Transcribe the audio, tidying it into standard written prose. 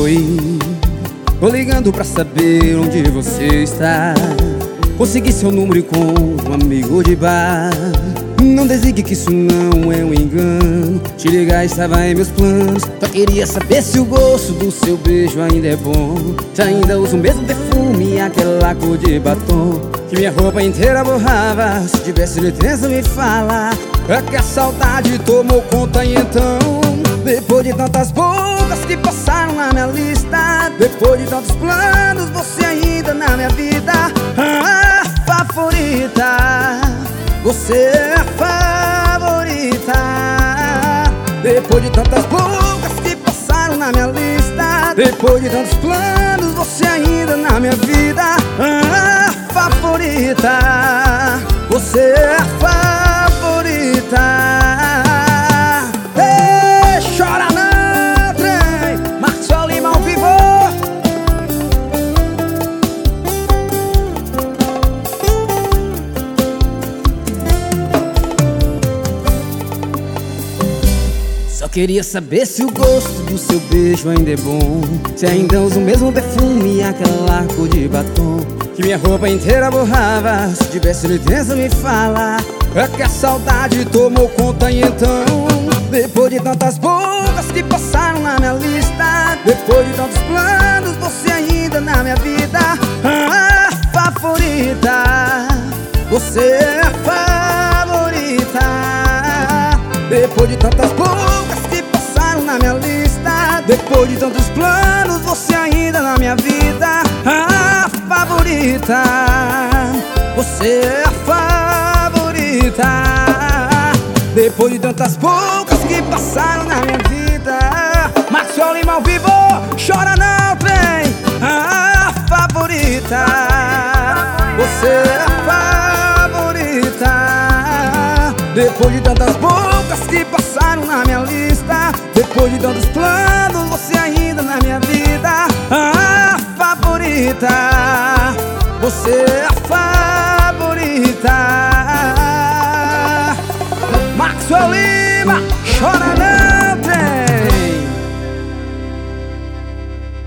Oi, tô ligando pra saber onde você está. Consegui seu número com um amigo de bar. Não desligue que isso não é um engano. Te ligar estava em meus planos. Só queria saber se o gosto do seu beijo ainda é bom. Se ainda usa o mesmo perfume e aquela cor de batom que minha roupa inteira borrava. Se tivesse licença me fala. É que a saudade tomou conta e então, depois de tantas bocas que passaram na minha lista, depois de tantos planos, você ainda na minha vida. Ah, favorita, você é a favorita. Depois de tantas bocas que passaram na minha lista, depois de tantos planos, você ainda na minha vida. Ah, favorita, você é a favorita. Ei, chora não, trem, Maxwell Lima ao vivo. Só queria saber se o gosto do seu beijo ainda é bom. Se ainda usa o mesmo perfume e aquela cor de batom que minha roupa inteira borrava. Se tivesse licença me fala. É que a saudade tomou conta e então, depois de tantas bocas que passaram na minha lista, depois de tantos planos, você ainda na minha vida. Ah, favorita, você é a favorita. Depois de tantas bocas que passaram na minha lista, depois de tantos planos, você ainda na minha vida. Ah, favorita, você é a favorita. Depois de tantas bocas que passaram na minha vida. Maxwell Lima ao vivo, chora não, trem. Ah, favorita, você é a favorita. Depois de tantas bocas que passaram na minha lista, depois de tantos planos, você ainda na minha vida. Ah, favorita, você é a favorita. Maxwell Lima, chora